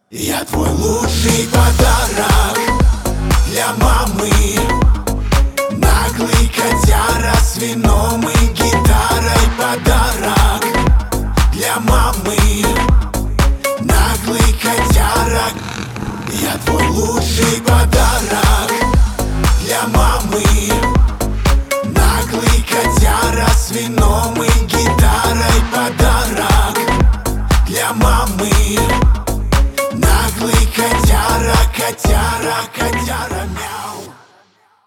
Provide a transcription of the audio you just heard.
Я твой лучший подарок для мамы. Наглый котяра с вином и гитарой. Подарок для мамы. Наглый котяра. Я твой лучший подарок для мамы. Наглый котяра с вином и гитарой. Подарок для мамы. Наглый котяра, котяра, котяра, мяу.